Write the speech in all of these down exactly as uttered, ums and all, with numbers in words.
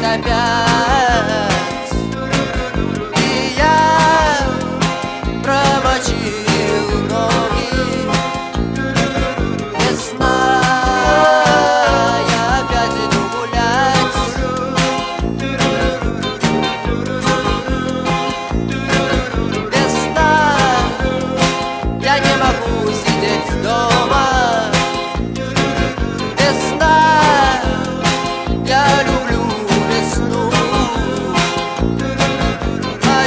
опять, и я промочил ноги. Весна, я опять иду гулять. Весна, я не могу сидеть дома. Весна, я люблю весну. О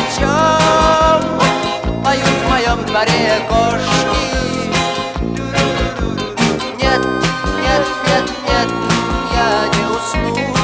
чем поют в моем дворе кошки? Нет, нет, нет, нет, я не усну.